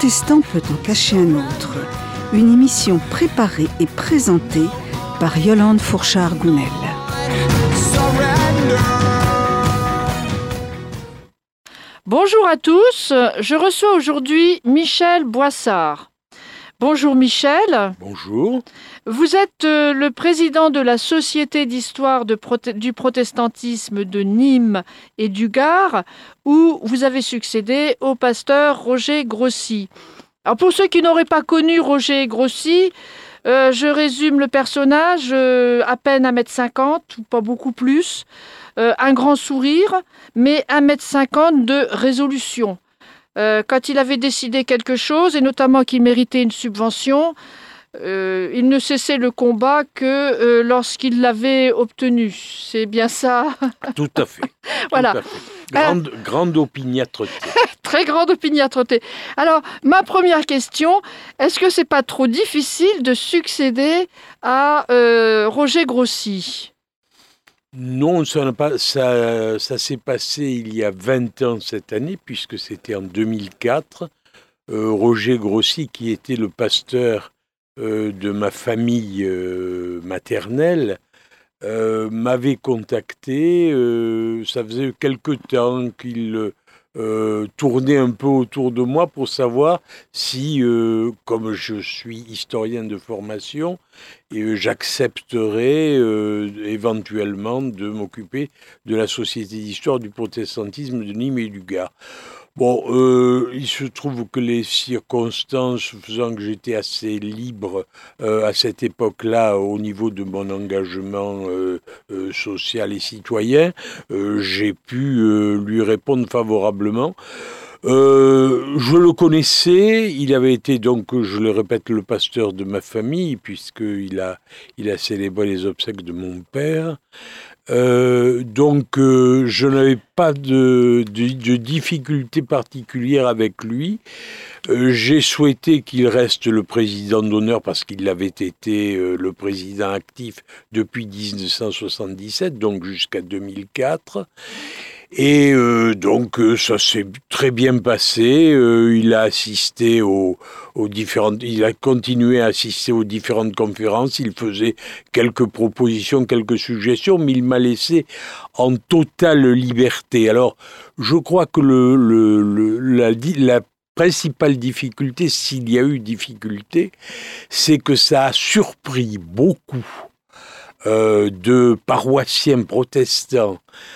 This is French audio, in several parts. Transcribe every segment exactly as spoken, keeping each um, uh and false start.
protestant peut en cacher un autre. Une émission préparée et présentée par Yolande Fourchard-Gounel. Bonjour à tous, je reçois aujourd'hui Michel Boissard. Bonjour Michel. Bonjour. Vous êtes euh, le président de la Société d'histoire de prote- du protestantisme de Nîmes et du Gard, où vous avez succédé au pasteur Roger Grossi. Alors pour ceux qui n'auraient pas connu Roger Grossi, euh, je résume le personnage, euh, à peine un mètre cinquante, ou pas beaucoup plus, euh, un grand sourire, mais un mètre cinquante de résolution. Euh, quand il avait décidé quelque chose, et notamment qu'il méritait une subvention, euh, il ne cessait le combat que euh, lorsqu'il l'avait obtenu. C'est bien ça? Tout à fait. Voilà. Tout à fait. Grande, euh... grande opiniâtreté. Très grande opiniâtreté. Alors, ma première question, est-ce que c'est pas trop difficile de succéder à euh, Roger Grossi? Non, ça, n'a pas, ça, ça s'est passé il y a vingt ans cette année, puisque c'était en deux mille quatre. Euh, Roger Grossi, qui était le pasteur euh, de ma famille euh, maternelle, euh, m'avait contacté. Euh, ça faisait quelque temps qu'il euh, tournait un peu autour de moi pour savoir si, euh, comme je suis historien de formation, et euh, j'accepterais euh, éventuellement de m'occuper de la Société d'histoire du protestantisme de Nîmes et du Gard. Bon, euh, il se trouve que les circonstances faisant que j'étais assez libre euh, à cette époque-là au niveau de mon engagement euh, euh, social et citoyen, euh, j'ai pu euh, lui répondre favorablement. Euh, je le connaissais, il avait été donc, je le répète, le pasteur de ma famille, puisqu'il a, il a célébré les obsèques de mon père. Euh, donc, euh, je n'avais pas de, de, de difficulté particulière avec lui. Euh, j'ai souhaité qu'il reste le président d'honneur parce qu'il avait été euh, le président actif depuis dix-neuf cent soixante-dix-sept, donc jusqu'à deux mille quatre. Et euh, donc euh, ça s'est très bien passé. Euh, il a assisté aux, aux différentes, il a continué à assister aux différentes conférences. Il faisait quelques propositions, quelques suggestions, mais il m'a laissé en totale liberté. Alors, je crois que le, le, le la, la principale difficulté, s'il y a eu difficulté, c'est que ça a surpris beaucoup euh, de paroissiens protestants.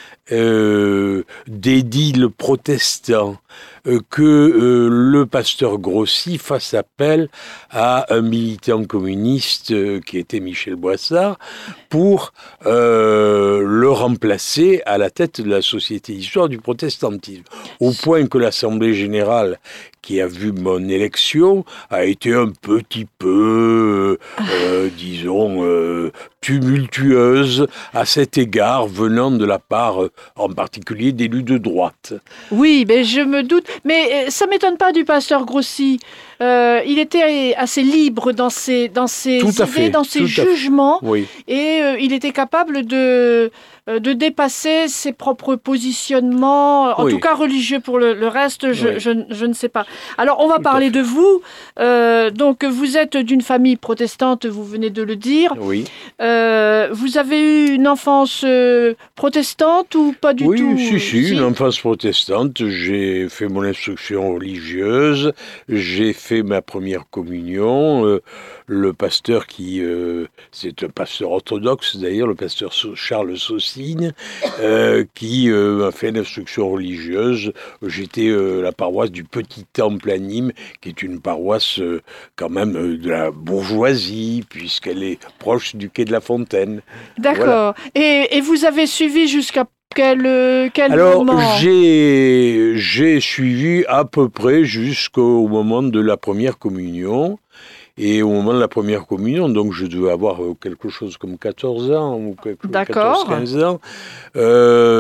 Euh, d'édiles protestants, euh, que euh, le pasteur Grossi fasse appel à un militant communiste euh, qui était Michel Boissard pour euh, le remplacer à la tête de la Société d'histoire du protestantisme. Au point que l'Assemblée générale qui a vu mon élection a été un petit peu, euh, disons, euh, tumultueuse à cet égard, venant de la part, euh, en particulier, d'élus de droite. Oui, mais je me doute. Mais ça ne m'étonne pas du pasteur Grossi. Euh, il était assez libre dans ses, dans ses tout idées, à fait, dans ses tout jugements. Oui. Et euh, il était capable de, de dépasser ses propres positionnements, en oui. tout cas religieux. Pour le, le reste, je, oui. je, je ne sais pas. Alors, on va tout parler de vous. Euh, donc, vous êtes d'une famille protestante, vous venez de le dire. Oui. Euh, vous avez eu une enfance euh, protestante ou pas du oui, tout? Oui, si, si, une enfance protestante. J'ai fait mon instruction religieuse, j'ai fait ma première communion. Euh, le pasteur qui, euh, c'est un pasteur orthodoxe d'ailleurs, le pasteur Charles Saussigne, euh, qui euh, m'a fait l'instruction religieuse. J'étais euh, la paroisse du Petit Temple à Nîmes, qui est une paroisse euh, quand même euh, de la bourgeoisie, puisqu'elle est proche du quai de la Fontaine. D'accord. Voilà. Et, et vous avez suivi jusqu'à quel, quel Alors, moment? Alors, j'ai, j'ai suivi à peu près jusqu'au moment de la première communion. Et au moment de la première communion, donc je devais avoir quelque chose comme quatorze ans, ou quelque chose, quatorze quinze ans. Euh,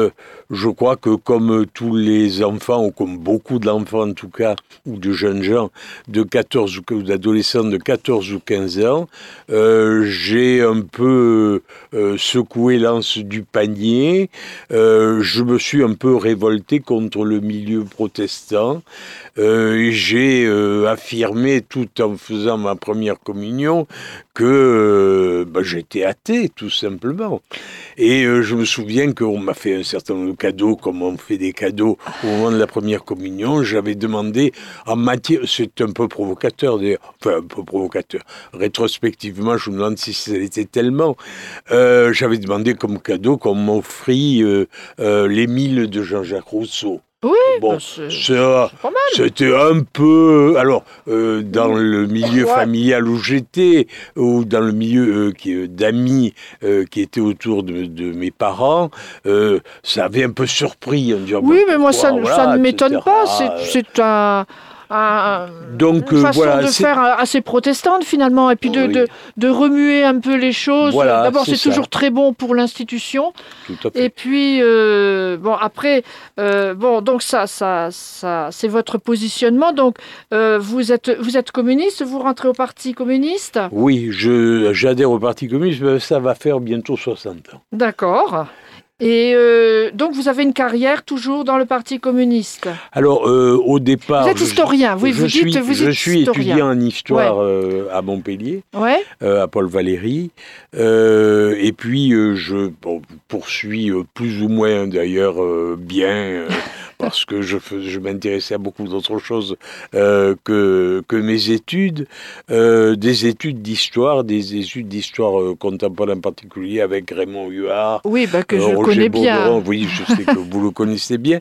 je crois que comme tous les enfants, ou comme beaucoup d'enfants en tout cas, ou de jeunes gens de quatorze ou d'adolescents de quatorze ou quinze ans, euh, j'ai un peu euh, secoué l'anse du panier. Euh, je me suis un peu révolté contre le milieu protestant. Euh, j'ai euh, affirmé, tout en faisant ma première communion, que euh, ben, j'étais athée, tout simplement. Et euh, je me souviens qu'on m'a fait un certain nombre de cadeaux, comme on fait des cadeaux au moment de la première communion. J'avais demandé, en matière, c'est un peu provocateur, d'ailleurs, enfin un peu provocateur. Rétrospectivement, je me demande si ça l'était tellement. Euh, j'avais demandé comme cadeau qu'on m'offrit euh, euh, l'Émile de Jean-Jacques Rousseau. Oui, bon, bah c'est, ça, c'est pas mal. C'était un peu... Alors, euh, dans le milieu Ouais. familial où j'étais, ou dans le milieu euh, qui, d'amis euh, qui étaient autour de, de mes parents, euh, ça avait un peu surpris. En disant, Oui, bah, mais moi, ça, pourquoi, ça voilà, ne m'étonne et cetera. pas. C'est, c'est un... un- Donc, une euh, façon voilà, de c'est- faire assez protestante finalement, et puis de, Oui. de, de remuer un peu les choses. Voilà, D'abord, c'est c'est ça. toujours très bon pour l'institution, Tout à fait. et puis euh, bon après, euh, bon donc ça, ça, ça, c'est votre positionnement. Donc euh, vous êtes, vous êtes communiste, vous rentrez au Parti communiste. Oui, je, j'adhère au Parti communiste, mais ça va faire bientôt soixante ans. D'accord. Et euh, donc vous avez une carrière toujours dans le Parti communiste. Alors, euh, au départ... Vous êtes je- historien, oui, je vous suis, dites, vous Je êtes suis historien. étudiant en histoire euh, à Montpellier. Ouais. Euh, à Paul Valéry. Euh, et puis, euh, je bon, poursuis euh, plus ou moins, d'ailleurs, euh, bien, euh, parce que je, fais- je m'intéressais à beaucoup d'autres choses euh, que, que mes études. Euh, des études d'histoire, des études d'histoire euh, contemporaine en particulier, avec Raymond Huard. Oui, bah, que euh, je Roger connais Bourderon. bien. Oui, je sais que vous le connaissez bien.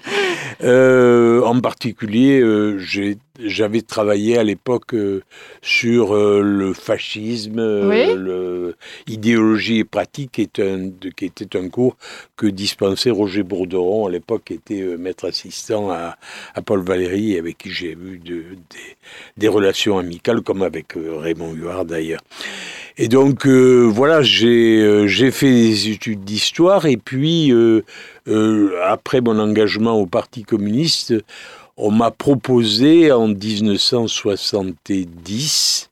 Euh, en particulier, euh, j'ai j'avais travaillé à l'époque euh, sur euh, le fascisme, euh, Oui. le, idéologie et pratique, qui, est un, de- qui était un cours que dispensait Roger Bourderon, à l'époque, qui était euh, maître assistant à, à Paul Valéry, et avec qui j'ai eu de- des, des relations amicales, comme avec euh, Raymond Huard d'ailleurs. Et donc, euh, voilà, j'ai euh, j'ai fait des études d'histoire, et puis, euh, euh, après mon engagement au Parti communiste, on m'a proposé en dix-neuf cent soixante-dix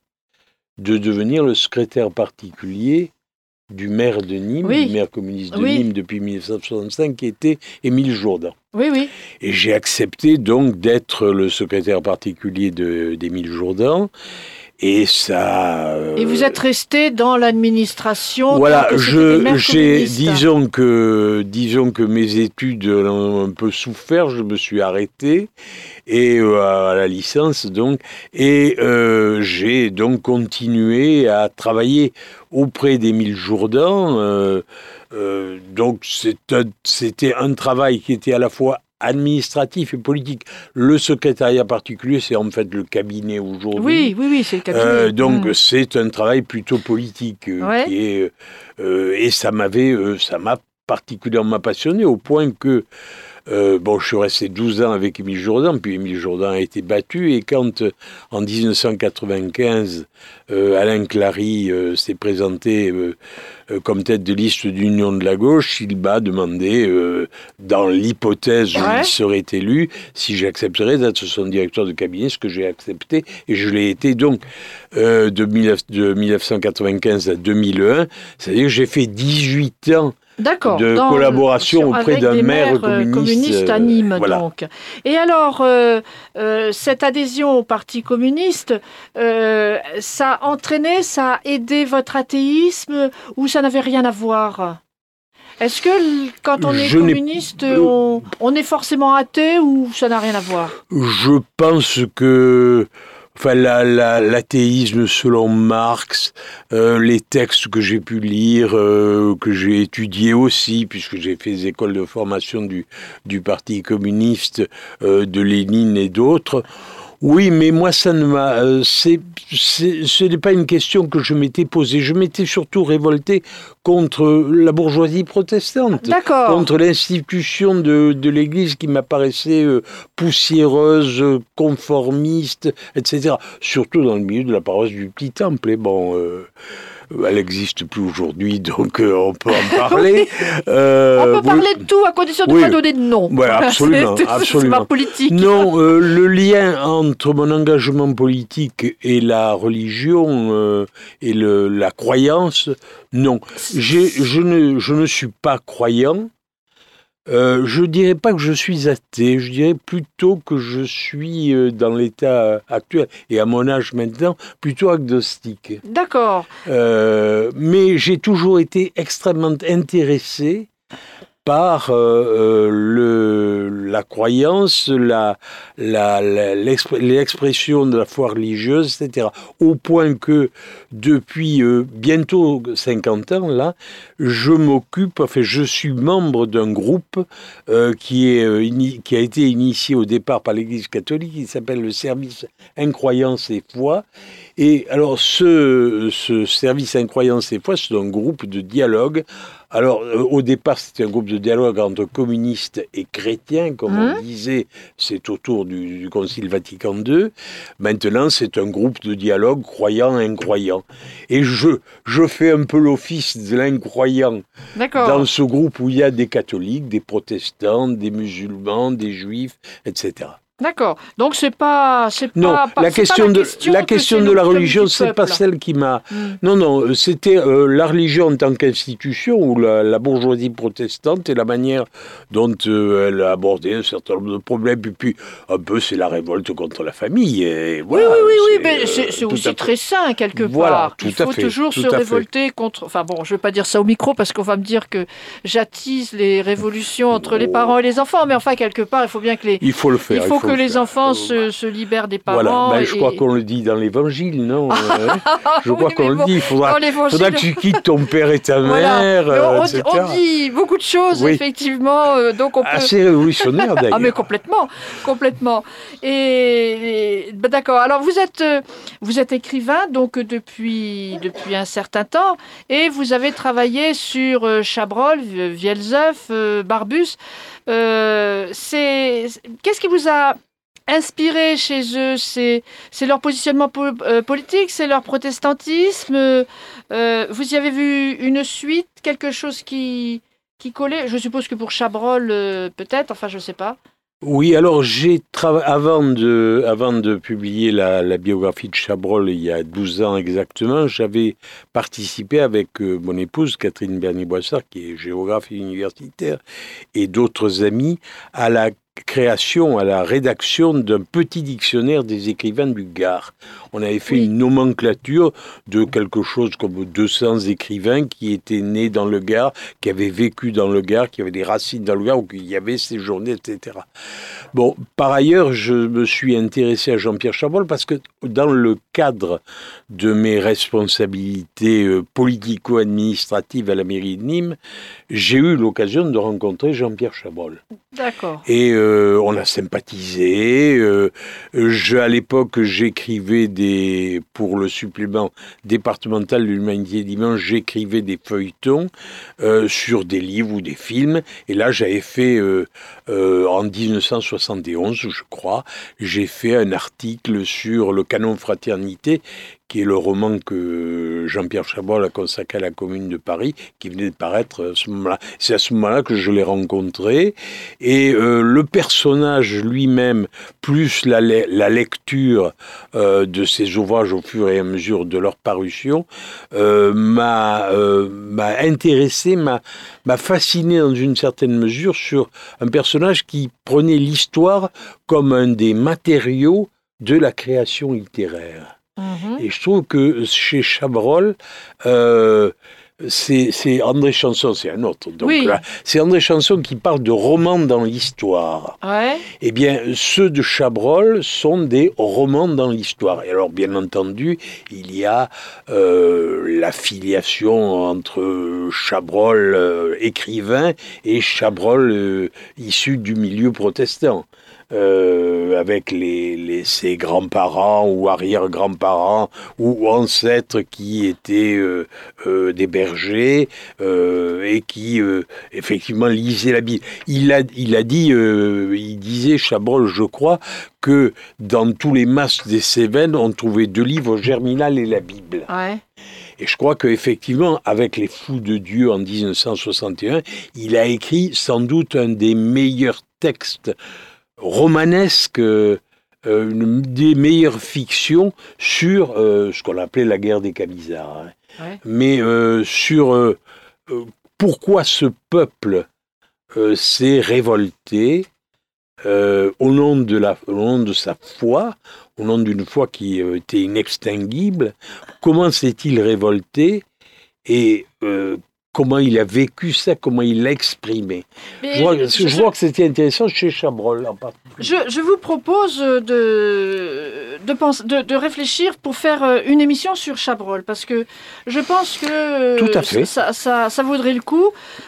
de devenir le secrétaire particulier du maire de Nîmes, Oui. du maire communiste de Oui. Nîmes depuis dix-neuf cent soixante-cinq, qui était Émile Jourdan. Oui, oui. Et j'ai accepté donc d'être le secrétaire particulier de- d'Émile Jourdan. Et ça... euh, Et vous êtes resté dans l'administration. Voilà, tant que c'était je, maire j'ai, communiste. disons que, disons que mes études ont un peu souffert, je me suis arrêté, et euh, à la licence donc, et euh, j'ai donc continué à travailler auprès d'Émile Jourdan. Euh, euh, donc c'est un- c'était un travail qui était à la fois administratif et politique. Le secrétariat particulier, c'est en fait le cabinet aujourd'hui. Oui, oui, oui, c'est le cabinet. Euh, donc Mm. c'est un travail plutôt politique euh, Ouais. qui est euh, et ça m'avait euh, ça m'a particulièrement passionné au point que euh, bon, je suis resté douze ans avec Émile Jourdan, puis Émile Jourdan a été battu, et quand, euh, en dix-neuf cent quatre-vingt-quinze, euh, Alain Clary euh, s'est présenté euh, euh, comme tête de liste d'Union de la gauche, il m'a demandé, euh, dans l'hypothèse où Ouais. il serait élu, si j'accepterais d'être son directeur de cabinet, ce que j'ai accepté, et je l'ai été donc euh, de, mille de dix-neuf cent quatre-vingt-quinze à deux mille un, c'est-à-dire que j'ai fait dix-huit ans D'accord. de dans- collaboration sur- auprès avec d'un des maire maires, euh, communiste, communistes à euh, Nîmes, voilà. donc. Et alors, euh, euh, cette adhésion au Parti communiste, euh, ça a entraîné, ça a aidé votre athéisme, ou ça n'avait rien à voir? Est-ce que l- quand on est Je n'ai- communiste, on, on est forcément athée, ou ça n'a rien à voir? Je pense que enfin, la- la- l'athéisme selon Marx, euh, les textes que j'ai pu lire, euh, que j'ai étudiés aussi, puisque j'ai fait des écoles de formation du, du Parti communiste, euh, de Lénine et d'autres. Oui, mais moi, ça ne m'a. euh, c'est, c'est- ce n'est pas une question que je m'étais posée. Je m'étais surtout révolté contre la bourgeoisie protestante. D'accord. Contre l'institution de, de l'Église qui m'apparaissait euh, poussiéreuse, euh, conformiste, et cetera. Surtout dans le milieu de la paroisse du Petit Temple. Et bon, euh, Elle n'existe plus aujourd'hui, donc euh, on peut en parler. euh, on peut parler oui. de tout à condition de ne oui. pas donner de nom. Oui, absolument. c'est, absolument. C'est pas politique. Non, euh, le lien entre mon engagement politique et la religion euh, et le, la croyance, non. J'ai, je, ne, je ne suis pas croyant. Euh, je dirais pas que je suis athée, je dirais plutôt que je suis euh, dans l'état actuel, et à mon âge maintenant, plutôt agnostique. D'accord. Euh, mais j'ai toujours été extrêmement intéressé par euh, le, la croyance, la, la, la, l'expression de la foi religieuse, et cetera. Au point que depuis euh, bientôt cinquante ans, là, je m'occupe, enfin je suis membre d'un groupe euh, qui, est, euh, ini, qui a été initié au départ par l'Église catholique, qui s'appelle le service Incroyance et Foi. Et alors ce, ce service Incroyance et Foi, c'est un groupe de dialogue. Alors, euh, au départ, c'était un groupe de dialogue entre communistes et chrétiens, comme mmh. on disait, c'est autour du, du Concile Vatican deux. Maintenant, c'est un groupe de dialogue croyant-incroyant. Et je, je fais un peu l'office de l'incroyant D'accord. dans ce groupe où il y a des catholiques, des protestants, des musulmans, des juifs, et cetera. D'accord. Donc c'est pas, c'est non, pas, la c'est question pas la de question la question de la religion, c'est pas celle qui m'a. Mm. Non, non, c'était euh, la religion en tant qu'institution ou la, la bourgeoisie protestante et la manière dont euh, elle a abordé un certain nombre de problèmes. Et puis un peu, c'est la révolte contre la famille. Et voilà, oui, oui, oui, c'est, oui, mais c'est, c'est aussi fait. Très sain quelque voilà, part. Tout Il faut à fait, toujours tout se révolter fait. contre. Enfin bon, je vais pas dire ça au micro parce qu'on va me dire que j'attise les révolutions entre oh. les parents et les enfants. Mais enfin quelque part, il faut bien que les. Il faut le faire. Il faut, il faut que le les faire. enfants se, se libèrent des parents. Voilà, ben, je et... crois qu'on le dit dans l'Évangile, non euh, Je oui, crois qu'on bon, le dit. Il faudra, faudra que tu quittes ton père et ta voilà. mère, on, euh, et cetera. On dit beaucoup de choses, oui. effectivement. Euh, donc on peut... Assez révolutionnaire, d'ailleurs. Ah, mais complètement, complètement. Et, et ben, d'accord. Alors, vous êtes, vous êtes écrivain, donc, depuis, depuis un certain temps, et vous avez travaillé sur euh, Chabrol, Vielzeuf, euh, Barbus. Euh, c'est... Qu'est-ce qui vous a inspiré chez eux? C'est, c'est leur positionnement po- euh, politique, c'est leur protestantisme. Euh, vous y avez vu une suite, quelque chose qui, qui collait? Je suppose que pour Chabrol, euh, peut-être, enfin je ne sais pas. Oui, alors j'ai travaillé, avant de, avant de publier la, la biographie de Chabrol, il y a douze ans exactement, j'avais participé avec euh, mon épouse, Catherine Bernier-Boissard, qui est géographe universitaire, et d'autres amis, à la création, à la rédaction d'un petit dictionnaire des écrivains du Gard. On avait fait oui. une nomenclature de quelque chose comme deux cents écrivains qui étaient nés dans le Gard, qui avaient vécu dans le Gard, qui avaient des racines dans le Gard, ou qui y avaient séjourné, et cetera. Bon, par ailleurs, je me suis intéressé à Jean-Pierre Chabrol parce que dans le cadre de mes responsabilités euh, politico-administratives à la mairie de Nîmes, j'ai eu l'occasion de rencontrer Jean-Pierre Chabrol. D'accord. Et euh, on a sympathisé. Euh, je, à l'époque, j'écrivais des, pour le supplément départemental de l'Humanité Dimanche, j'écrivais des feuilletons euh, sur des livres ou des films. Et là, j'avais fait, euh, euh, en dix-neuf cent soixante et onze, je crois, j'ai fait un article sur le canon fraternité, qui est le roman que Jean-Pierre Chabrol a consacré à la Commune de Paris, qui venait de paraître à ce moment-là. C'est à ce moment-là que je l'ai rencontré. Et euh, le personnage lui-même, plus la, la lecture euh, de ses ouvrages au fur et à mesure de leur parution, euh, m'a, euh, m'a intéressé, m'a, m'a fasciné dans une certaine mesure sur un personnage qui prenait l'histoire comme un des matériaux de la création littéraire. Mmh. Et je trouve que chez Chabrol, euh, c'est, c'est André Chanson, c'est un autre. Donc, oui. là, c'est André Chanson qui parle de romans dans l'histoire. Ouais. Eh bien, ceux de Chabrol sont des romans dans l'histoire. Et alors, bien entendu, il y a euh, la filiation entre Chabrol euh, écrivain et Chabrol euh, issu du milieu protestant. Euh, avec les, les, ses grands-parents ou arrière-grands-parents ou ancêtres qui étaient euh, euh, des bergers euh, et qui euh, effectivement lisaient la Bible. Il a, il a dit, euh, il disait, Chabrol, je crois, que dans tous les masses des Cévennes, on trouvait deux livres, Germinal et la Bible. Ouais. Et je crois qu'effectivement, avec Les Fous de Dieu en dix-neuf cent soixante et un, il a écrit sans doute un des meilleurs textes romanesques, euh, une des meilleures fictions sur euh, ce qu'on appelait la guerre des Camisards. Hein. Ouais. Mais euh, sur euh, euh, pourquoi ce peuple euh, s'est révolté euh, au nom de la, au nom de sa foi, au nom d'une foi qui euh, était inextinguible. Comment s'est-il révolté et euh, comment il a vécu ça, comment il l'a exprimé. Je vois, je, je vois que c'était intéressant chez Chabrol en particulier. Je, je vous propose de, de, pense, de, de réfléchir pour faire une émission sur Chabrol, parce que je pense que Tout à fait. Ça, ça, ça vaudrait le coup.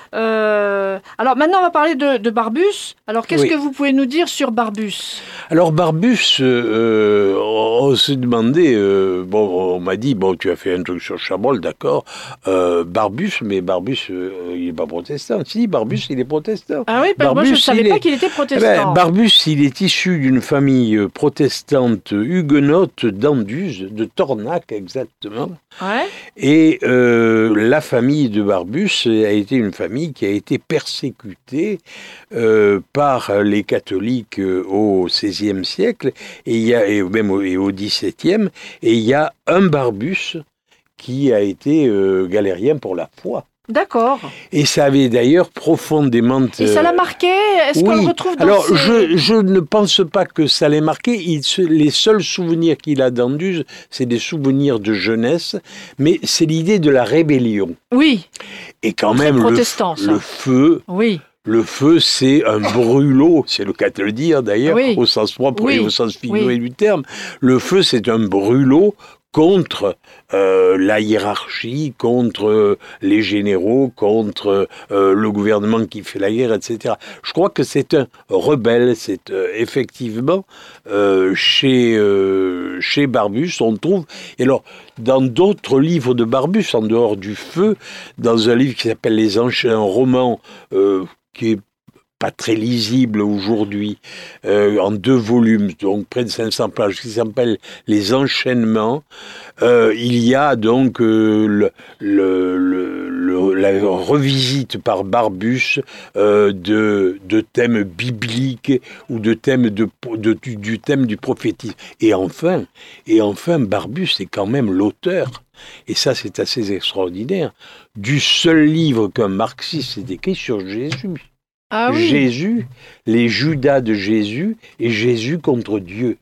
Euh, alors maintenant, on va parler de, de Barbus. Alors, qu'est-ce oui. que vous pouvez nous dire sur Barbus ? Alors, Barbus, euh, on s'est demandé, euh, bon, on m'a dit, bon, tu as fait un truc sur Chabrol, d'accord, euh, Barbus, mais Barbus, euh, il n'est pas protestant. Si, Barbus, il est protestant. Ah oui, Barbus, moi, je ne savais pas est... qu'il était protestant. Eh ben, Barbus, il est issu d'une famille protestante huguenote d'Anduze, de Tornac, exactement. Ouais. Et euh, la famille de Barbus a été une famille qui a été persécutée euh, par les catholiques euh, au seizième siècle et, il y a, et même au, et au dix-septième. Et il y a un Barbus qui a été euh, galérien pour la foi. D'accord. Et ça avait d'ailleurs profondément... Et ça l'a marqué ? Est-ce oui. qu'on le retrouve dans Alors, ses... je, je ne pense pas que ça l'ait marqué. Il, les seuls souvenirs qu'il a d'Anduze, c'est des souvenirs de jeunesse, mais c'est l'idée de la rébellion. Oui. Et quand Très même, protestant, le, le feu... Oui. Le feu, c'est un brûlot, c'est le cas de le dire d'ailleurs, oui. au sens propre oui. et au sens figuré oui. du terme. Le feu, c'est un brûlot contre euh, la hiérarchie, contre euh, les généraux, contre euh, le gouvernement qui fait la guerre, et cetera. Je crois que c'est un rebelle, c'est euh, effectivement euh, chez, euh, chez Barbus, on trouve... Et alors, dans d'autres livres de Barbus, en dehors du feu, dans un livre qui s'appelle Les Enchaînements, un roman euh, qui est pas très lisible aujourd'hui, euh, en deux volumes, donc près de cinq cents pages, qui s'appelle Les Enchaînements. Euh, il y a donc euh, le, le, le, le, la revisite par Barbus euh, de, de thèmes bibliques ou de thèmes de, de, du, du thème du prophétisme. Et enfin, et enfin, Barbus est quand même l'auteur, et ça c'est assez extraordinaire, du seul livre qu'un marxiste ait écrit sur Jésus. Ah oui. Jésus, les Judas de Jésus et Jésus contre Dieu.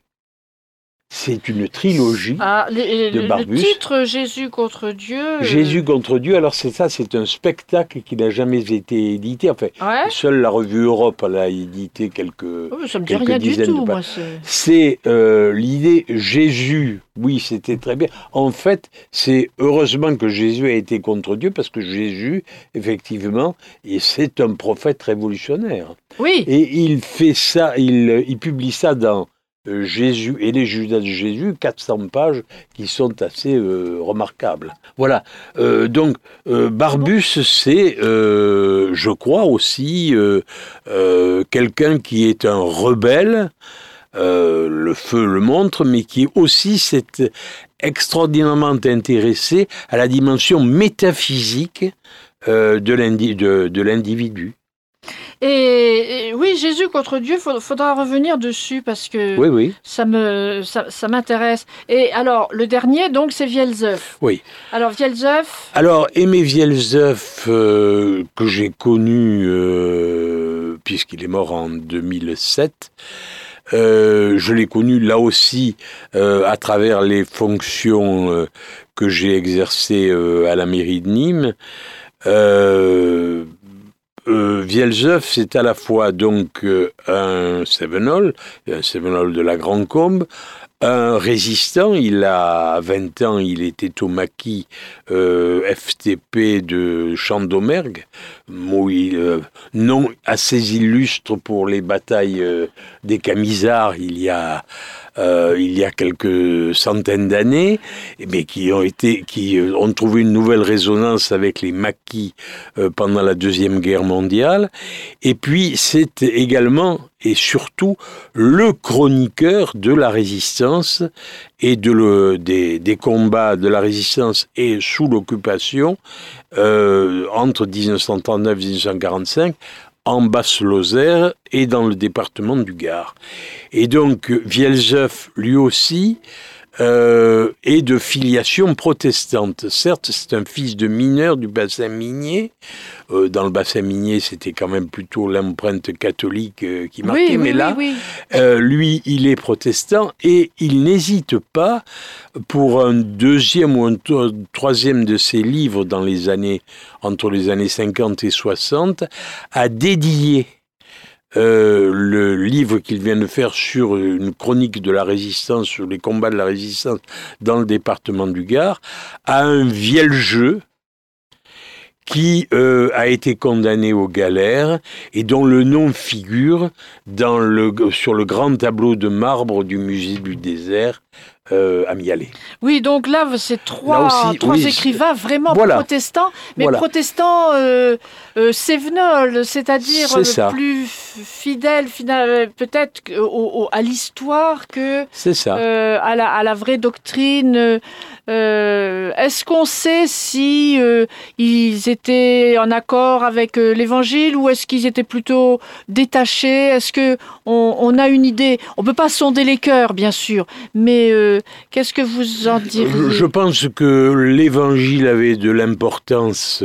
C'est une trilogie ah, les, de Barbus. Le titre Jésus contre Dieu. Jésus contre Dieu. Alors c'est ça, c'est un spectacle qui n'a jamais été édité. Enfin, ouais. seule la revue Europe l'a édité quelques. Oh, ça me dit quelques rien du tout. De moi, c'est c'est euh, l'idée Jésus. Oui, c'était très bien. En fait, c'est heureusement que Jésus a été contre Dieu parce que Jésus, effectivement, c'est un prophète révolutionnaire. Oui. Et il fait ça, il, il publie ça dans euh, Jésus et les Judas de Jésus, quatre cents pages qui sont assez euh, remarquables. Voilà. Euh, donc, euh, Barbus, c'est, euh, je crois aussi, euh, euh, quelqu'un qui est un rebelle. Euh, le feu le montre, mais qui aussi s'est extraordinairement intéressé à la dimension métaphysique euh, de, l'indi- de, de l'individu. Et, et oui, Jésus contre Dieu, il faudra revenir dessus parce que oui, oui. Ça, me, ça, ça m'intéresse. Et alors, le dernier, donc, c'est Vielzeuf. Oui. Alors, Vielzeuf... Alors, Aimé Vielzeuf, euh, que j'ai connu, euh, puisqu'il est mort en deux mille sept, Euh, je l'ai connu là aussi euh, à travers les fonctions euh, que j'ai exercées euh, à la mairie de Nîmes. Euh, euh, Vielzeuf, c'est à la fois donc euh, un Cévenol, un Cévenol de la Grande Combe, un résistant. Il a vingt ans, il était au maquis euh, F T P de Chandomergue, euh, non assez illustre pour les batailles euh, des Camisards il y a euh, il y a quelques centaines d'années, mais qui ont été, qui ont trouvé une nouvelle résonance avec les maquis euh, pendant la Deuxième Guerre mondiale. Et puis c'est également et surtout le chroniqueur de la résistance et de le, des, des combats de la résistance et sous l'occupation euh, entre dix-neuf cent trente-neuf et dix-neuf cent quarante-cinq en Basse-Lozère et dans le département du Gard. Et donc Vielzeuf, lui aussi, euh, est de filiation protestante. Certes, c'est un fils de mineur du bassin minier. Euh, dans le bassin minier, c'était quand même plutôt l'empreinte catholique euh, qui marquait. Oui, oui, mais là, oui, oui. Euh, lui, il est protestant et il n'hésite pas, pour un deuxième ou un to- troisième de ses livres dans les années, entre les années cinquante et soixante, à dédier Euh, le livre qu'il vient de faire sur une chronique de la résistance, sur les combats de la résistance dans le département du Gard, à un Vieljeux qui euh, a été condamné aux galères et dont le nom figure dans le, sur le grand tableau de marbre du musée du désert euh, à Mialet. Oui, donc là, c'est trois, Là aussi, trois oui, écrivains vraiment voilà. protestants, mais Voilà. protestants euh, euh, cévenols, c'est-à-dire C'est euh, ça. plus f- fidèles final- peut-être que- au- au- à l'histoire que C'est ça. euh, à, la, à la vraie doctrine. Euh, est-ce qu'on sait si euh, ils étaient en accord avec euh, l'Évangile ou est-ce qu'ils étaient plutôt détachés? Est-ce que on, on a une idée? On peut pas sonder les cœurs, bien sûr, mais euh, qu'est-ce que vous en diriez? Je pense que l'Évangile avait de l'importance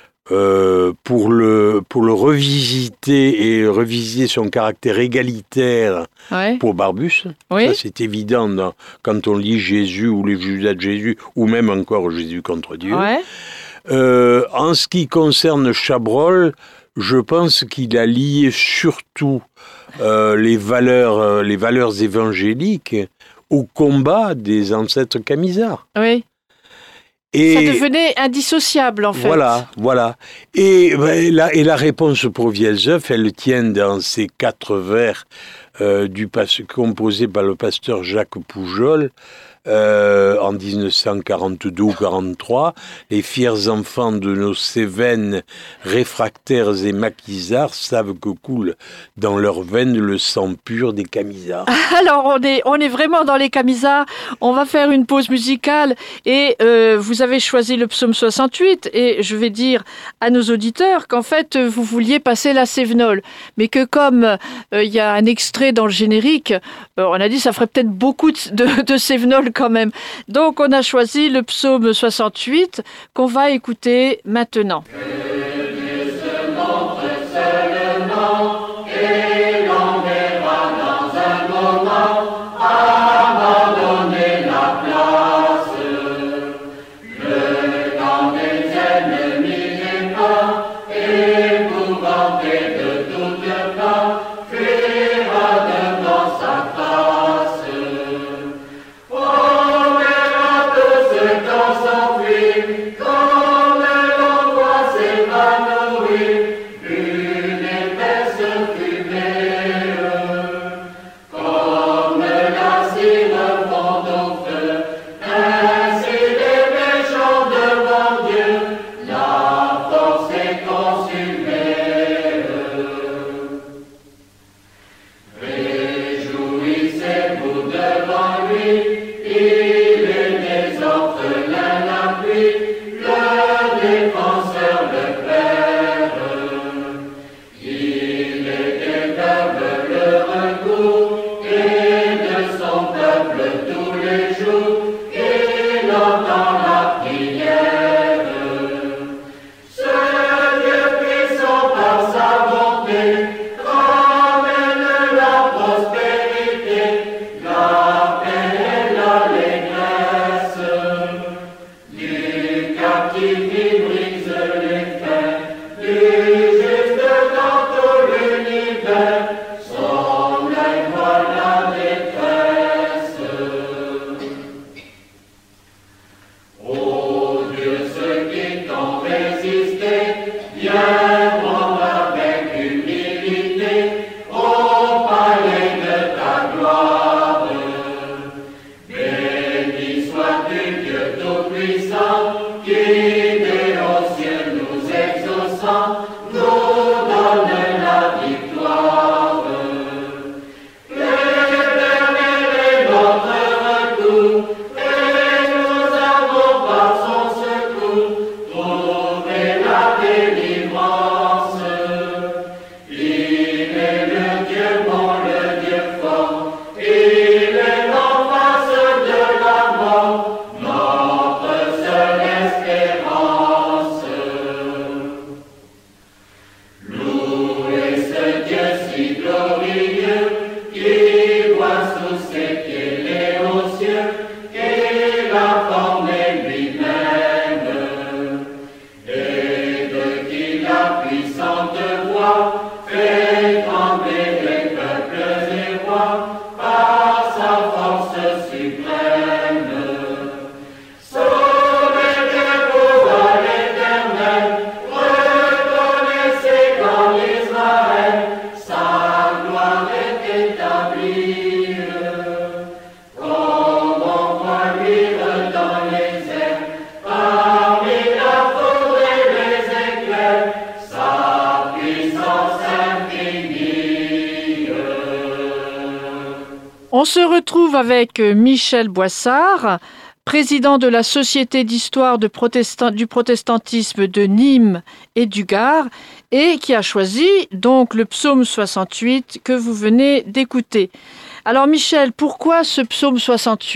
euh, pour le pour le revisiter et revisiter son caractère égalitaire Ouais. pour Barbus. Oui. Ça, c'est évident dans- quand on lit Jésus ou les Judas de Jésus, ou même encore Jésus contre Dieu. Ouais. Euh, en ce qui concerne Chabrol, je pense qu'il a lié surtout euh, les valeurs, euh, les valeurs évangéliques au combat des ancêtres camisards. Oui. Et Ça devenait indissociable, en fait. voilà, voilà. Et, ben, la, et la réponse pour Vielzeuf, elle tient dans ces quatre vers euh, du pas- composés par le pasteur Jacques Poujol euh, en dix-neuf cent quarante-deux ou quarante-trois. Les fiers enfants de nos Cévennes, réfractaires et maquisards, savent que coule dans leurs veines le sang pur des camisards. Alors, on est, on est vraiment dans les camisards. On va faire une pause musicale et euh, vous avez choisi le psaume soixante-huit et je vais dire à nos auditeurs qu'en fait, vous vouliez passer la Cévenole, mais que comme euh, il y a un extrait dans le générique, euh, on a dit ça ferait peut-être beaucoup de, de, de Cévenole quand même. Donc, on a choisi le psaume soixante-huit qu'on va écouter maintenant. On se retrouve avec Michel Boissard, président de la Société d'histoire de protestant, du protestantisme de Nîmes et du Gard, et qui a choisi donc le psaume soixante-huit que vous venez d'écouter. Alors Michel, pourquoi ce psaume soixante-huit ?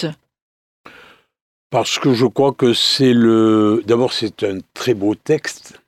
Parce que je crois que c'est le... D'abord, c'est un très beau texte.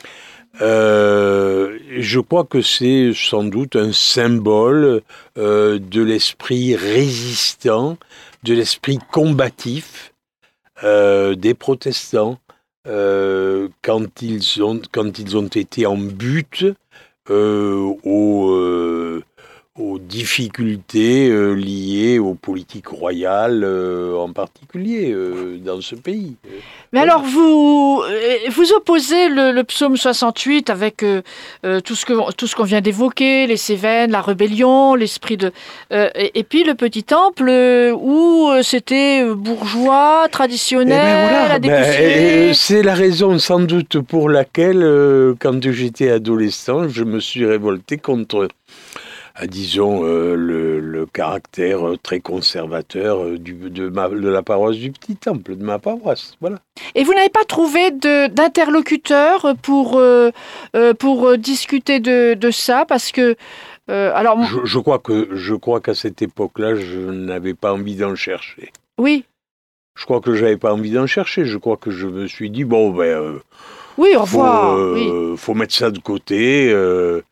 Euh, je crois que c'est sans doute un symbole euh, de l'esprit résistant, de l'esprit combatif euh, des protestants euh, quand ils ont quand ils ont été en butte euh, aux, euh, aux difficultés euh, liées aux politiques royales euh, en particulier euh, dans ce pays. Mais alors, vous, vous opposez le, le psaume soixante-huit avec euh, euh, tout ce que, tout ce qu'on vient d'évoquer, les Cévennes, la rébellion, l'esprit de... Euh, et, et puis le petit temple euh, où euh, c'était bourgeois, traditionnel, eh ben voilà, à dépoussiérer. Ben, c'est la raison sans doute pour laquelle, euh, quand j'étais adolescent, je me suis révolté contre... À, disons, euh, le, le caractère très conservateur du, de, ma, de la paroisse du Petit Temple, de ma paroisse, voilà. Et vous n'avez pas trouvé de, d'interlocuteur pour, euh, pour discuter de, de ça, parce que... Euh, alors... je, je, crois que, je crois qu'à cette époque-là, je n'avais pas envie d'en chercher. Oui. Je crois que je n'avais pas envie d'en chercher, je crois que je me suis dit, bon, ben... Euh, oui, au revoir. Faut, euh, oui. faut mettre ça de côté... Euh,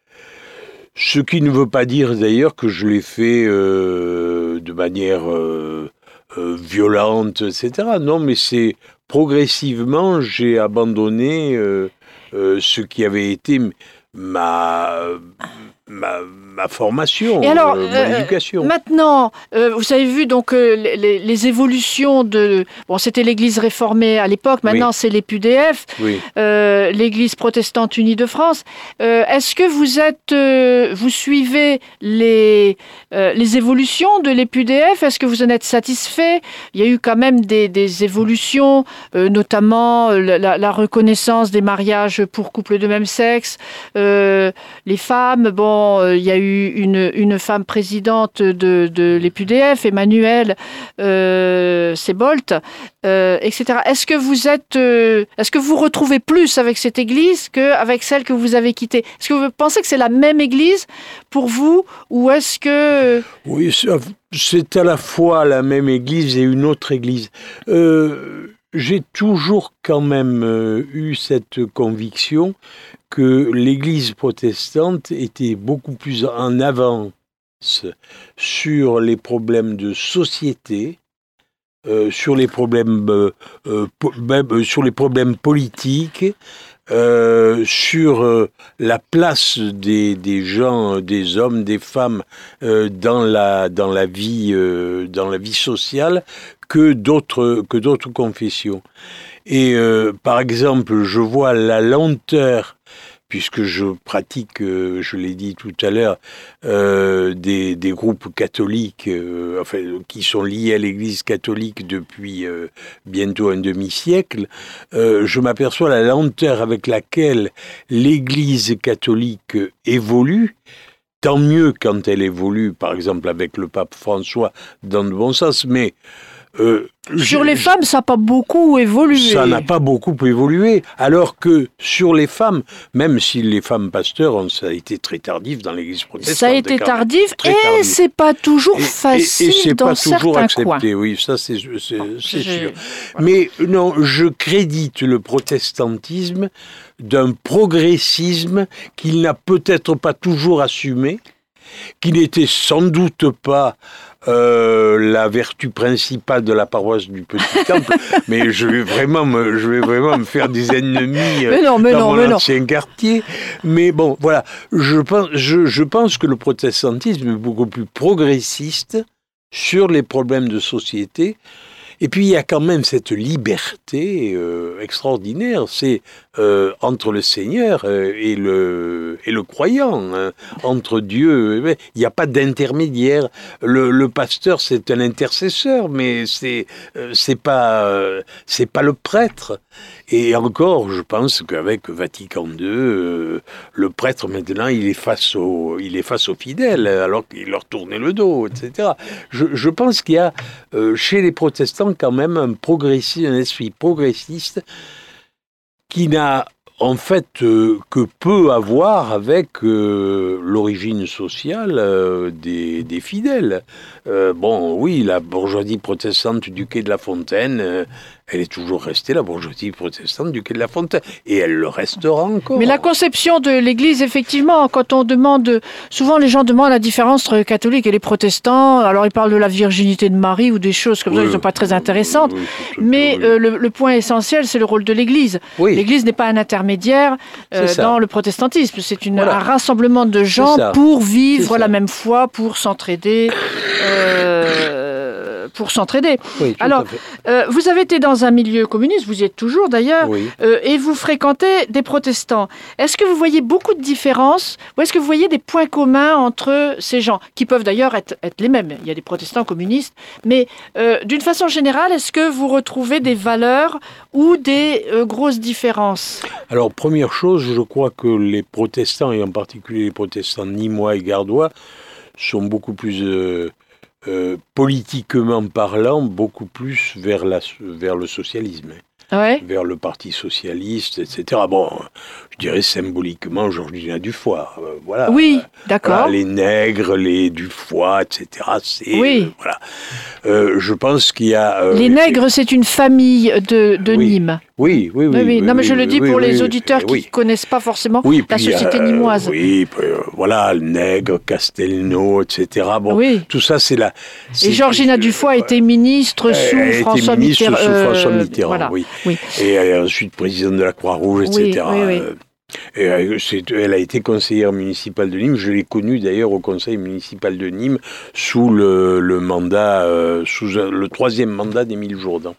Ce qui ne veut pas dire d'ailleurs que je l'ai fait euh, de manière euh, euh, violente, et cetera. Non, mais c'est progressivement, j'ai abandonné euh, euh, ce qui avait été ma, ma, ma formation, et alors, euh, mon euh, éducation. Maintenant, euh, vous avez vu donc euh, les, les évolutions de... Bon, c'était l'Église réformée à l'époque, maintenant oui. C'est l'E P U D F, oui. euh, l'Église protestante unie de France. Euh, est-ce que vous êtes, euh, vous suivez les, euh, les évolutions de l'E P U D F ? Est-ce que vous en êtes satisfait ? Il y a eu quand même des, des évolutions, euh, notamment la, la reconnaissance des mariages pour couples de même sexe, euh, les femmes, bon, euh, il y a eu Une, une femme présidente de, de l'E P U D F, Emmanuelle euh, Sebolt, euh, et cetera. Est-ce que vous êtes, euh, est-ce que vous retrouvez plus avec cette église qu'avec celle que vous avez quittée ? Est-ce que vous pensez que c'est la même église pour vous, ou est-ce que... Oui, c'est à la fois la même église et une autre église. Euh, j'ai toujours quand même euh, eu cette conviction que l'Église protestante était beaucoup plus en avance sur les problèmes de société, euh, sur les problèmes, euh, euh, po- même sur les problèmes politiques, euh, sur euh, la place des, des gens, des hommes, des femmes euh, dans la dans la vie euh, dans la vie sociale que d'autres que d'autres confessions. Et euh, par exemple, je vois la lenteur, puisque je pratique, euh, je l'ai dit tout à l'heure, euh, des, des groupes catholiques, euh, enfin, qui sont liés à l'Église catholique depuis euh, bientôt un demi-siècle, euh, je m'aperçois la lenteur avec laquelle l'Église catholique évolue. Tant mieux quand elle évolue, par exemple avec le pape François, dans le bon sens, mais... Euh, sur les femmes, ça n'a pas beaucoup évolué. Ça n'a pas beaucoup évolué. Alors que sur les femmes, même si les femmes pasteurs, ont, ça a été très tardif dans l'Église protestante. Ça a été tardif et tardif. C'est pas toujours et, facile et, et c'est dans pas toujours certains accepté. coins. Oui, ça c'est, c'est, c'est Je... sûr. Voilà. Mais non, je crédite le protestantisme d'un progressisme qu'il n'a peut-être pas toujours assumé, qui n'était sans doute pas euh, la vertu principale de la paroisse du Petit Temple, mais je vais vraiment me, je vais vraiment me faire des ennemis euh, mais non, mais dans non, mon mais ancien non. quartier. Mais bon, voilà, je pense, je, je pense que le protestantisme est beaucoup plus progressiste sur les problèmes de société. Et puis il y a quand même cette liberté euh, extraordinaire. C'est euh, entre le Seigneur euh, et, le, et le croyant, hein, entre Dieu. Il n'y a pas d'intermédiaire. Le, le pasteur, c'est un intercesseur, mais c'est euh, c'est pas euh, c'est pas le prêtre. Et encore, je pense qu'avec Vatican deux, euh, le prêtre maintenant, il est face aux il est face aux fidèles, alors qu'il leur tournait le dos, et cetera. Je, je pense qu'il y a euh, chez les protestants quand même un progressiste, un esprit progressiste qui n'a en fait euh, que peu à voir avec euh, l'origine sociale euh, des, des fidèles. Euh, bon, oui, la bourgeoisie protestante du quai de la Fontaine, euh, elle est toujours restée la bourgeoisie protestante du quai de la Fontaine, et elle le restera encore. Mais la conception de l'Église, effectivement, quand on demande, souvent les gens demandent la différence entre les catholiques et les protestants, alors ils parlent de la virginité de Marie ou des choses comme oui, ça, qui ne sont pas très intéressantes, oui, oui, mais oui. euh, le, le point essentiel, c'est le rôle de l'Église. Oui. L'Église n'est pas un intermédiaire euh, dans le protestantisme, c'est une, voilà. un rassemblement de gens pour vivre la même foi, pour s'entraider. Euh, pour s'entraider. Oui, alors, euh, vous avez été dans un milieu communiste, vous y êtes toujours d'ailleurs, oui. euh, et vous fréquentez des protestants. Est-ce que vous voyez beaucoup de différences ou est-ce que vous voyez des points communs entre ces gens, qui peuvent d'ailleurs être, être les mêmes? Il y a des protestants communistes, mais euh, d'une façon générale, est-ce que vous retrouvez des valeurs ou des euh, grosses différences? Alors, première chose, je crois que les protestants, et en particulier les protestants nîmois et gardois, sont beaucoup plus... Euh, Euh, politiquement parlant, beaucoup plus vers, la, vers le socialisme, ouais. vers le Parti socialiste, et cetera. Bon, je dirais symboliquement Georgina Dufoy. Euh, voilà. Oui, d'accord. Voilà, les nègres, les Dufoy, et cetera. C'est, oui. Euh, voilà. Euh, je pense qu'il y a... Euh, les nègres, et... c'est une famille de, de oui. Nîmes. Oui, oui, oui. oui, oui. oui non, mais oui, je le dis oui, pour oui, les oui, auditeurs oui. qui ne connaissent pas forcément oui, la puis, société euh, nîmoise. Oui, puis, euh, voilà, le nègre, Castelnau, et cetera. Bon, oui. tout ça, c'est la... C'est, Et Georgina euh, Dufoy a été ministre sous elle François été ministre Mitterrand. sous François Mitterrand, voilà. oui. oui. Et elle est ensuite présidente de la Croix-Rouge, et cetera. Oui, oui, oui. Et c'est, elle a été conseillère municipale de Nîmes. Je l'ai connue d'ailleurs au conseil municipal de Nîmes sous le, le mandat, euh, sous le troisième mandat d'Émile Jourdan.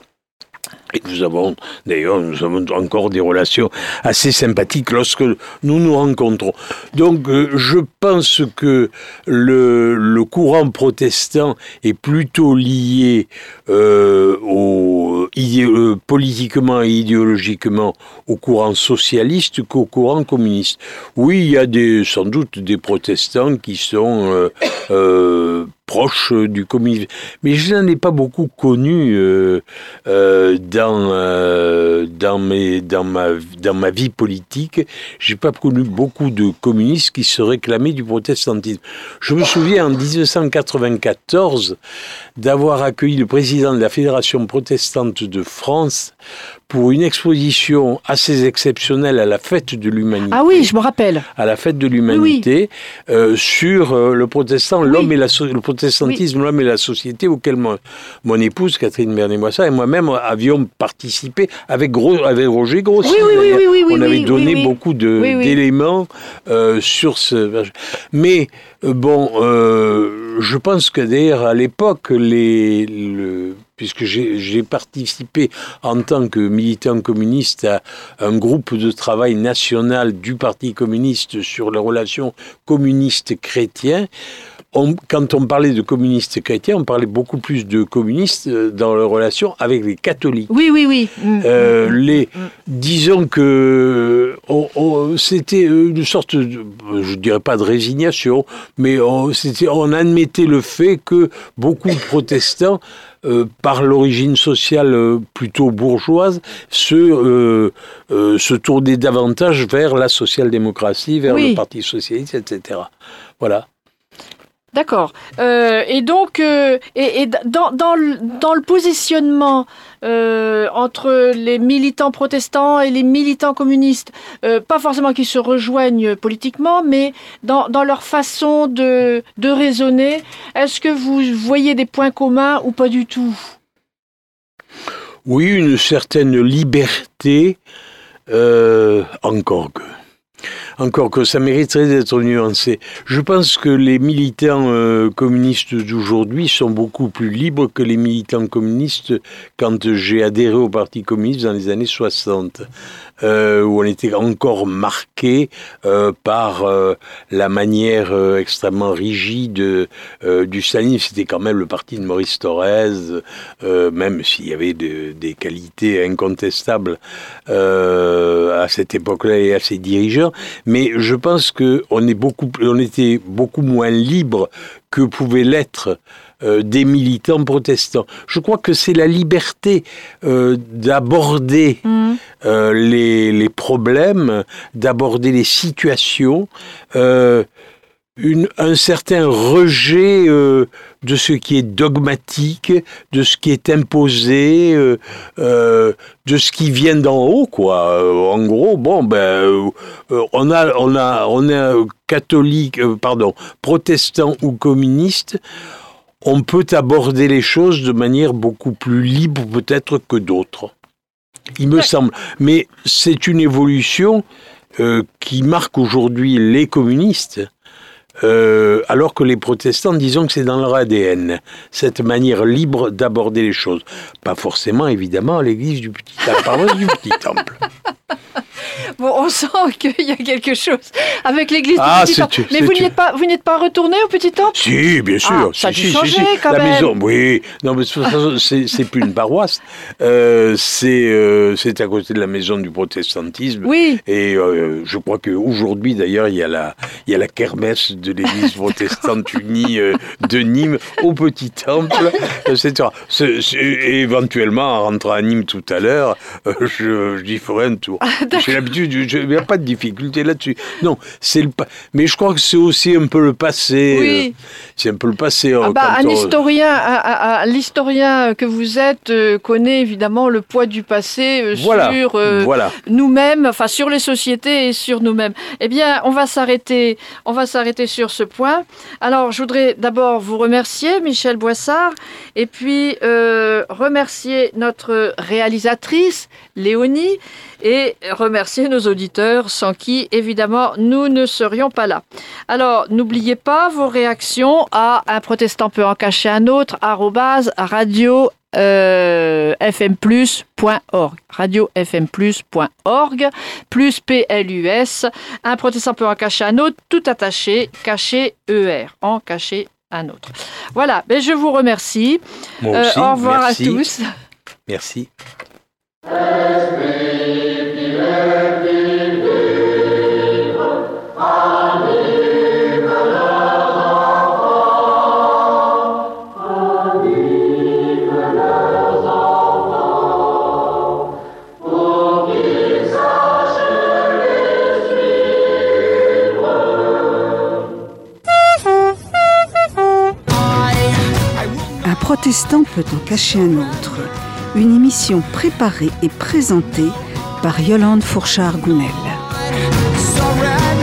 Et nous avons, d'ailleurs, nous avons encore des relations assez sympathiques lorsque nous nous rencontrons. Donc, euh, je pense que le, le courant protestant est plutôt lié euh, au, idé, euh, politiquement et idéologiquement au courant socialiste qu'au courant communiste. Oui, il y a des, sans doute des protestants qui sont... Euh, euh, proche du communisme. Mais je n'en ai pas beaucoup connu euh, euh, dans, euh, dans, mes, dans, ma, dans ma vie politique. Je n'ai pas connu beaucoup de communistes qui se réclamaient du protestantisme. Je me souviens en dix-neuf cent quatre-vingt-quatorze d'avoir accueilli le président de la Fédération protestante de France pour une exposition assez exceptionnelle à la Fête de l'Humanité. Ah oui, je me rappelle. À la Fête de l'Humanité, oui. euh, sur euh, le protestant, oui. l'homme et la so- le protestantisme, oui. l'homme et la société, auquel mon, mon épouse, Catherine Bernet-Moissat, et moi-même avions participé avec, Gros, avec Roger Grossi. Oui, oui, oui, oui, oui, On oui, avait oui, donné oui, beaucoup de, oui, oui. d'éléments euh, sur ce... Mais, euh, bon, euh, je pense que d'ailleurs, à l'époque, les... Le, puisque j'ai, j'ai participé en tant que militant communiste à un groupe de travail national du Parti communiste sur les relations communistes-chrétiens. On, quand on parlait de communistes chrétiens, on parlait beaucoup plus de communistes dans leurs relations avec les catholiques. Oui, oui, oui. Euh, les, disons que on, on, c'était une sorte, de, je dirais pas de résignation, mais on, c'était, on admettait le fait que beaucoup de protestants, Euh, par l'origine sociale euh, plutôt bourgeoise, se, euh, euh, se tournaient davantage vers la social-démocratie, vers oui. le Parti socialiste, et cetera. Voilà. D'accord. Euh, et donc, euh, et, et dans, dans, le, dans le positionnement euh, entre les militants protestants et les militants communistes, euh, pas forcément qu'ils se rejoignent politiquement, mais dans, dans leur façon de, de raisonner, est-ce que vous voyez des points communs ou pas du tout ? Oui, une certaine liberté, euh, encore que... encore que ça mériterait d'être nuancé. Je pense que les militants euh, communistes d'aujourd'hui sont beaucoup plus libres que les militants communistes quand j'ai adhéré au Parti communiste dans les années soixante. Euh, où on était encore marqué euh, par euh, la manière euh, extrêmement rigide euh, du stalinisme. C'était quand même le parti de Maurice Thorez, euh, même s'il y avait de, des qualités incontestables euh, à cette époque-là et à ses dirigeants. Mais je pense qu'on est beaucoup, on était beaucoup moins libre que pouvaient l'être euh, des militants protestants. Je crois que c'est la liberté euh, d'aborder mmh. euh, les, les problèmes, d'aborder les situations, euh, une, un certain rejet euh, de ce qui est dogmatique, de ce qui est imposé, euh, euh, de ce qui vient d'en haut, quoi. Euh, en gros, bon, ben, euh, on a, on a, on est catholique, euh, pardon, protestant ou communiste. On peut aborder les choses de manière beaucoup plus libre, peut-être, que d'autres. Il me ouais. semble. Mais c'est une évolution euh, qui marque aujourd'hui les communistes. Euh, alors que les protestants, disons que c'est dans leur A D N, cette manière libre d'aborder les choses. Pas forcément, évidemment, à l'église du Petit Temple, pardon, du Petit Temple. Bon, on sent qu'il y a quelque chose avec l'église ah, du Petit Temple. Mais vous n'êtes pas, vous n'êtes pas retourné au Petit Temple ? Si, bien sûr. Ah, ça a si, dû si, changer si, si. quand La même. maison, oui. Non, mais de toute façon, c'est, c'est plus une paroisse. Euh, c'est, euh, c'est à côté de la maison du protestantisme. Oui. Et euh, je crois qu'aujourd'hui, d'ailleurs, il y a la, il y a la kermesse de l'église protestante unie euh, de Nîmes au Petit Temple, et cetera. C'est, c'est, et éventuellement, en rentrant à Nîmes tout à l'heure, euh, je, je y ferai un tour. Ah, j'ai l'habitude, il n'y a pas de difficulté là-dessus. Non, c'est le, mais je crois que c'est aussi un peu le passé. Oui. Euh, c'est un peu le passé. Ah bah, un on... historien, un, un, l'historien que vous êtes euh, connaît évidemment le poids du passé euh, voilà. sur euh, voilà. nous-mêmes, enfin sur les sociétés et sur nous-mêmes. Eh bien, on va s'arrêter, on va s'arrêter sur ce point. Alors, je voudrais d'abord vous remercier, Michel Boissard, et puis euh, remercier notre réalisatrice, Léonie, et remercier nos auditeurs sans qui, évidemment, nous ne serions pas là. Alors, n'oubliez pas vos réactions à un protestant peut en cacher un autre, arrobase radio euh, fmplus point org, radio fmplus point org, plus P L U S, un protestant peut en cacher un autre, tout attaché, caché E R, en cacher un autre. Voilà, ben je vous remercie. Moi aussi, euh, au revoir merci. à tous. Merci. Un protestant peut en cacher un autre. Une émission préparée et présentée par Yolande Fourchard-Gounel.